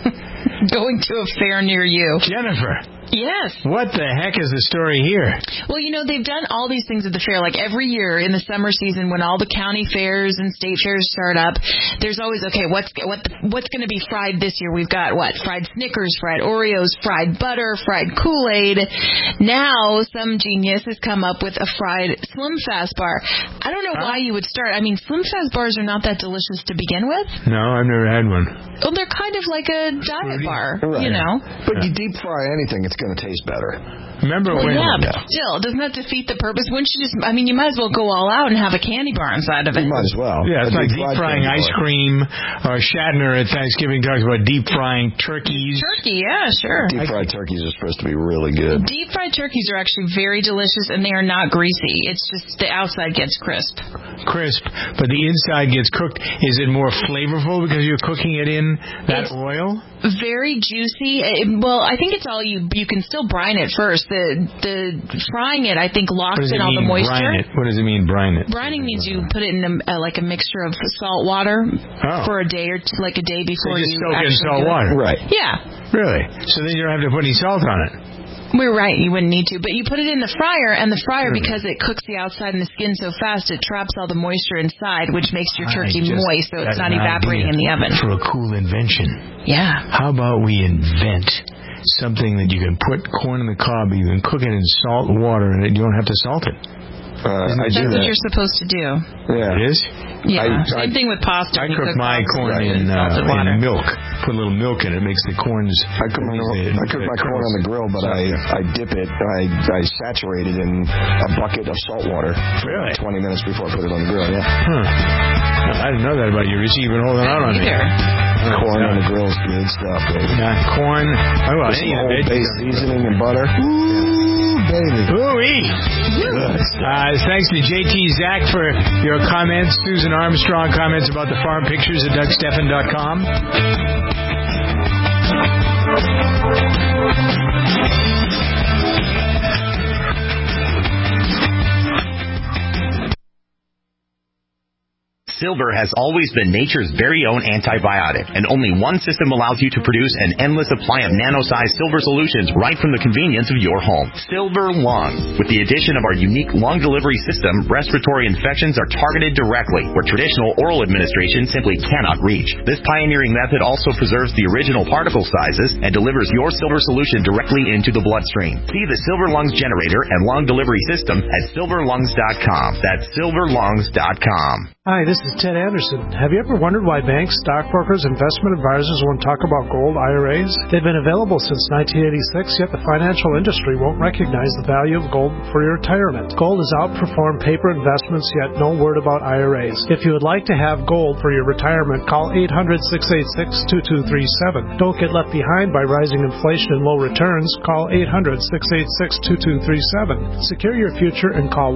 Going to a fair near you. Jennifer. Yes. What the heck is the story here? Well, they've done all these things at the fair. Like every year in the summer season when all the county fairs and state fairs start up, there's always, what's going to be fried this year? We've got fried Snickers, fried Oreos, fried butter, fried Kool-Aid. Now some genius has come up with a fried Slim Fast bar. I don't know why you would start. I mean, Slim Fast bars are not that delicious to begin with. No, I've never had one. Well, they're kind of like a diet bar, right. But you deep fry anything, it's going to taste better. Remember when? But still, doesn't that defeat the purpose? Wouldn't you just? I mean, you might as well go all out and have a candy bar inside of it. You might as well. Yeah, it's like deep frying ice cream. Or Shatner at Thanksgiving talks about deep frying turkeys. Turkey, yeah, sure. Deep fried turkeys are supposed to be really good. Deep fried turkeys are actually very delicious, and they are not greasy. It's just the outside gets crisp. But the inside gets cooked. Is it more flavorful because you're cooking it in that It's oil? Very juicy. Well, I think it's all you can still brine it first. The frying it, I think, locks in all the moisture. Brine it? What does it mean, brine it? Brining means you put it in like a mixture of salt water for a day or two, like a day before you soak in salt water. Right. Yeah. Really? So then you don't have to put any salt on it. We're right, you wouldn't need to. But you put it in the fryer, and the fryer, because it cooks the outside and the skin so fast, it traps all the moisture inside, which makes your turkey moist, so it's not evaporating in the oven. For a cool invention. Yeah. How about we invent something that you can put corn in the cob, you can cook it in salt water, and you don't have to salt it? That's what you're supposed to do. Yeah. It is? Yeah. Same thing with pasta. I cook my corn in milk. Put a little milk in it. It makes the corns... I cook my corn on the grill, but I dip it. I saturate it in a bucket of salt water. Really? 20 minutes before I put it on the grill, yeah. I didn't know that about you, Richie. You've been holding out on me. Corn on the grill is good stuff, baby. Corn. Oh, some Old Bay seasoning and butter. Ooh, baby. Ooh-wee. Thanks to JT Zach for your comments. Susan Armstrong comments about the farm pictures at DougStephan.com. Silver has always been nature's very own antibiotic, and only one system allows you to produce an endless supply of nano-sized silver solutions right from the convenience of your home. Silver Lung. With the addition of our unique lung delivery system, respiratory infections are targeted directly, where traditional oral administration simply cannot reach. This pioneering method also preserves the original particle sizes and delivers your silver solution directly into the bloodstream. See the Silver Lungs generator and lung delivery system at silverlungs.com. That's silverlungs.com. Hi, this is Ted Anderson. Have you ever wondered why banks, stockbrokers, investment advisors won't talk about gold IRAs? They've been available since 1986, yet the financial industry won't recognize the value of gold for your retirement. Gold has outperformed paper investments, yet no word about IRAs. If you would like to have gold for your retirement, call 800-686-2237. Don't get left behind by rising inflation and low returns. Call 800-686-2237. Secure your future and call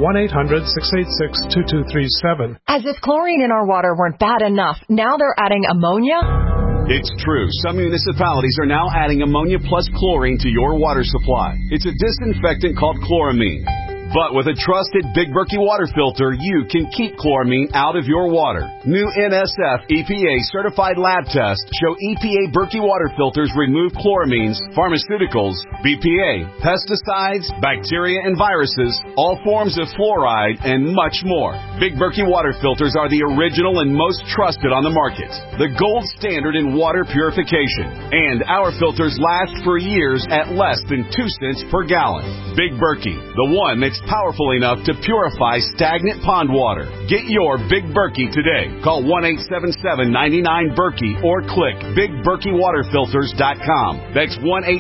1-800-686-2237. As if chlorine in our water weren't bad enough, now they're adding ammonia? It's true. Some municipalities are now adding ammonia plus chlorine to your water supply. It's a disinfectant called chloramine. But with a trusted Big Berkey water filter, you can keep chloramine out of your water. New NSF EPA certified lab tests show EPA Berkey water filters remove chloramines, pharmaceuticals, BPA, pesticides, bacteria and viruses, all forms of fluoride, and much more. Big Berkey water filters are the original and most trusted on the market. The gold standard in water purification. And our filters last for years at less than 2 cents per gallon. Big Berkey, the one that's powerful enough to purify stagnant pond water. Get your Big Berkey today. Call 1-877-99-BERKEY or click BigBerkeyWaterFilters.com. That's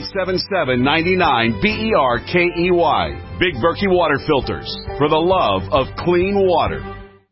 1-877-99-BERKEY. Big Berkey Water Filters, for the love of clean water.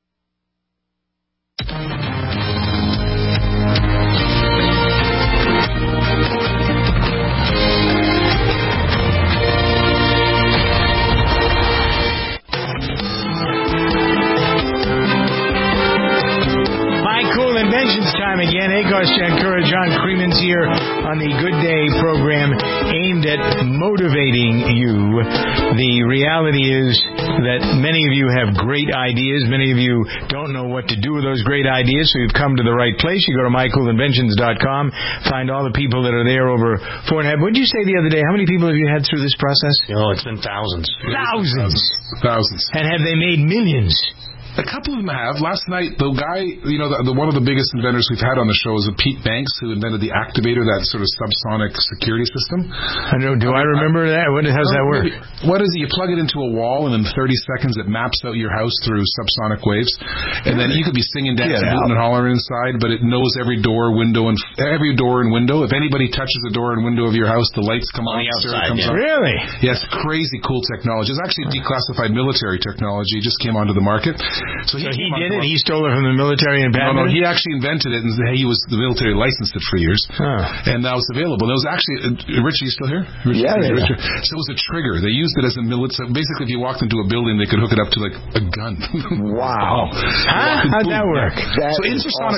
Inventions time again. Agos Jankura, John Creeman's here on the Good Day program aimed at motivating you. The reality is that many of you have great ideas. Many of you don't know what to do with those great ideas, so you've come to the right place. You go to mycoolinventions.com, find all the people that are there over 4.5. What did you say the other day? How many people have you had through this process? Oh, it's been thousands. Thousands. And have they made millions? A couple of them have. Last night, the guy, one of the biggest inventors we've had on the show is Pete Banks, who invented the Activator, that sort of subsonic security system. I know. Do I remember that? How does that work? What is it? You plug it into a wall, and in 30 seconds, it maps out your house through subsonic waves. And then you could be singing, dancing, hooting, and hollering inside, but it knows every door, window, and every door and window. If anybody touches the door and window of your house, the lights come on. The outside, Really? Yes, crazy cool technology. It's actually declassified military technology. It just came onto the market. So he did it? He stole it from the military and patented it? No, he actually invented it, and he was the military licensed it for years. And now it's available. And it was actually, Richie, you still here? Yeah. So it was a trigger. They used it as a military. Basically, if you walked into a building, they could hook it up to like a gun. Wow. How'd that work? So infrasonic waves.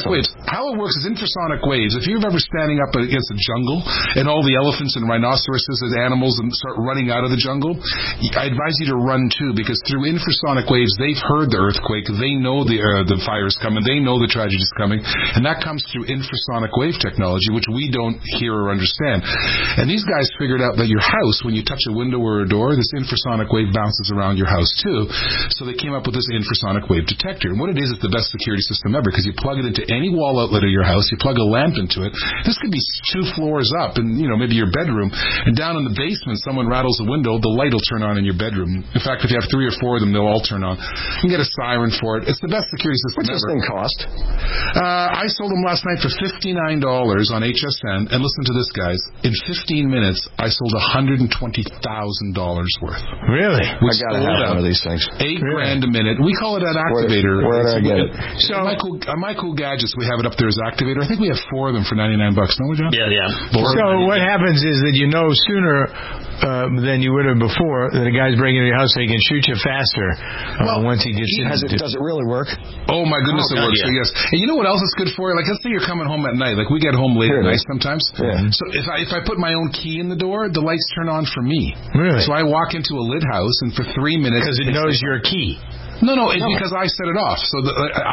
how it works is infrasonic waves. If you're ever standing up against a jungle and all the elephants and rhinoceroses and animals and start running out of the jungle, I advise you to run too, because through infrasonic waves, they've heard the earthquake, they know the fire's coming, they know the tragedy's coming, and that comes through infrasonic wave technology, which we don't hear or understand. And these guys figured out that your house, when you touch a window or a door, this infrasonic wave bounces around your house too. So they came up with this infrasonic wave detector. And what it is the best security system ever, because you plug it into any wall outlet of your house, you plug a lamp into it. This could be 2 floors up and, maybe your bedroom. And down in the basement, someone rattles a window, the light will turn on in your bedroom. In fact, if you have 3 or 4 of them, they'll all turn on. You can get a siren for it. It's the best security system ever. What's this thing cost? I sold them last night for $59 on HSN. And listen to this, guys. In 15 minutes, I sold $120,000 worth. Really? I got to have one of these things. $8,000 a minute. We call it an activator. Where did I get it? So My Cool Gadgets, we have it up there as activator. I think we have 4 of them for $99. No, John? Yeah. So what happens is that sooner than you would have before that a guy's breaking into your house so he can shoot you faster once he gets in. Does it really work? Oh, my goodness, it works. Yeah. Yes. And you know what else it's good for? Like, let's say you're coming home at night. Like, we get home late at night sometimes. Yeah. So if I put my own key in the door, the lights turn on for me. Really? So I walk into a lit house, and for 3 minutes... Because it knows your key. No, it's because I set it off. So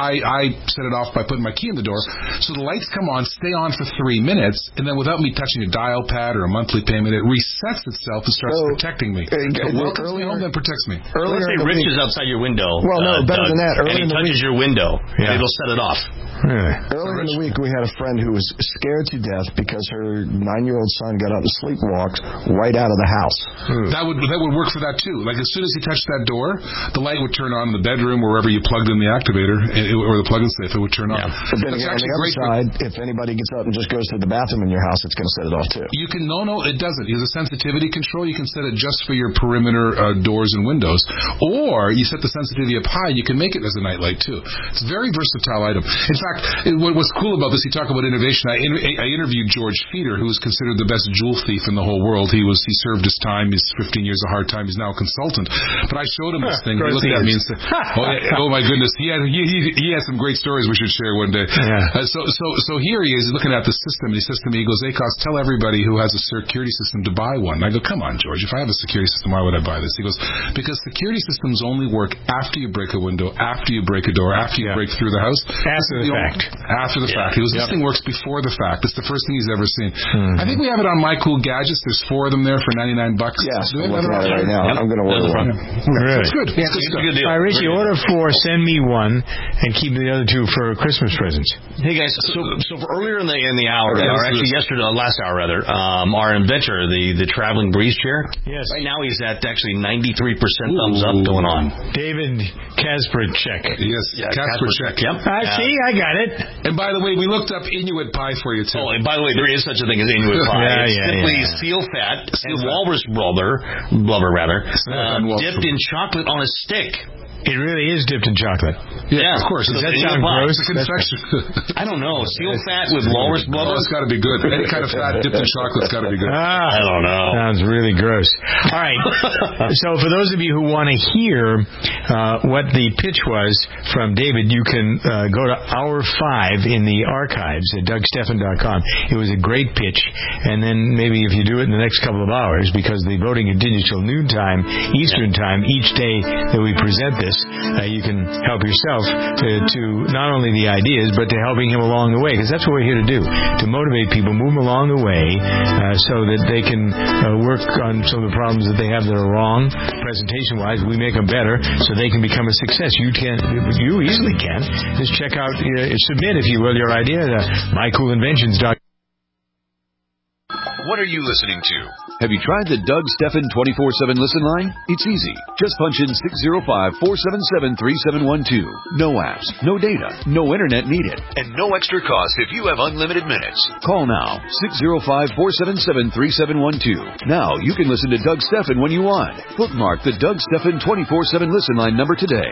I set it off by putting my key in the door. So the lights come on, stay on for 3 minutes, and then without me touching a dial pad or a monthly payment, it resets itself and starts protecting me. It welcomes me home, then protects me. Let's say Rich is outside your window. Well, no, better than that. And he touches your window, and it'll set it off. Really? Earlier in the week, we had a friend who was scared to death because her 9-year-old son got out and sleepwalked right out of the house. That would work for that too. Like, as soon as he touched that door, the light would turn on in the bedroom or wherever you plugged in the activator or the plug-in safe. It would turn on. But then again, on the other side, if anybody gets up and just goes to the bathroom in your house, it's going to set it off too. You can no, it doesn't. There's a sensitivity control. You can set it just for your perimeter doors and windows, or you set the sensitivity up high. You can make it as a nightlight too. It's a very versatile item. In fact, what's cool about this, you talk about innovation. I interviewed George Feeder, who was considered the best jewel thief in the whole world. He served his time. He's 15 years of hard time. He's now a consultant. But I showed him this thing. He looked at me and said, "Oh my goodness, he had some great stories we should share one day." Yeah. So here he is looking at the system. And he says to me, he goes, "Akos, tell everybody who has a security system to buy one." And I go, "Come on, George. If I have a security system, why would I buy this?" He goes, "Because security systems only work after you break a window, after you break a door, after you break through the house." After the fact. After the fact. He goes, "This thing works before the fact. It's the first thing he's ever seen." I think we have it on My Cool Gadgets. There's 4 of them there for $99. Yeah, I'm looking at it right now. I'm going to order one. Really? It's good. Yeah, it's a good deal. All right, Richie, order 4, send me 1, and keep the other 2 for Christmas presents. Hey guys, so for earlier in the hour, or actually yesterday, last hour rather, our inventor, the traveling breeze chair. Yes. Right now he's at actually 93% thumbs up going on. David Kasperchek. Yes, Kasperchek. Yep. See, I got it. And by the way, we looked up Inuit pie for you too. Oh, and by the way, there is such a thing as Inuit pie. It's simply seal walrus blubber dipped in chocolate on a stick. It really is dipped in chocolate. Yeah, of course. Does that sound gross? Confection. I don't know. Seal fat with walrus blubber? It's got to be good. Any kind of fat dipped in chocolate's got to be good. I don't know. Sounds really gross. All right. So for those of you who want to hear what the pitch was from David, you can go to hour 5 in the archives at DougStephan.com. It was a great pitch. And then maybe if you do it in the next couple of hours, because the voting continues till noontime Eastern time each day that we present this, you can help yourself to not only the ideas, but to helping him along the way, because that's what we're here to do, to motivate people, move them along the way, so that they can work on some of the problems that they have that are wrong. Presentation-wise, we make them better, so they can become a success. You easily can. Just check out, submit, if you will, your idea to mycoolinventions.com. What are you listening to? Have you tried the Doug Stephan 24/7 listen line? It's easy. Just punch in 605-477-3712. No apps, no data, no internet needed, and no extra cost if you have unlimited minutes. Call now, 605-477-3712. Now you can listen to Doug Stephan when you want. Bookmark the Doug Stephan 24/7 listen line number today.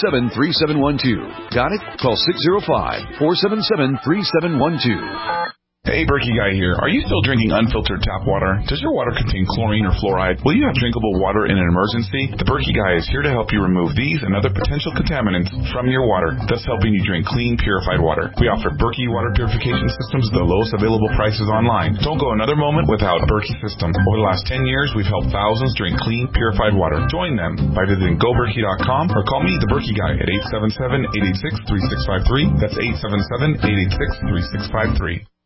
605-477-3712. Got it? Call 605-477-3712. Hey, Berkey Guy here. Are you still drinking unfiltered tap water? Does your water contain chlorine or fluoride? Will you have drinkable water in an emergency? The Berkey Guy is here to help you remove these and other potential contaminants from your water, thus helping you drink clean, purified water. We offer Berkey water purification systems at the lowest available prices online. Don't go another moment without Berkey system. Over the last 10 years, we've helped thousands drink clean, purified water. Join them by visiting GoBerkey.com or call me, the Berkey Guy, at 877-886-3653. That's 877-886-3653.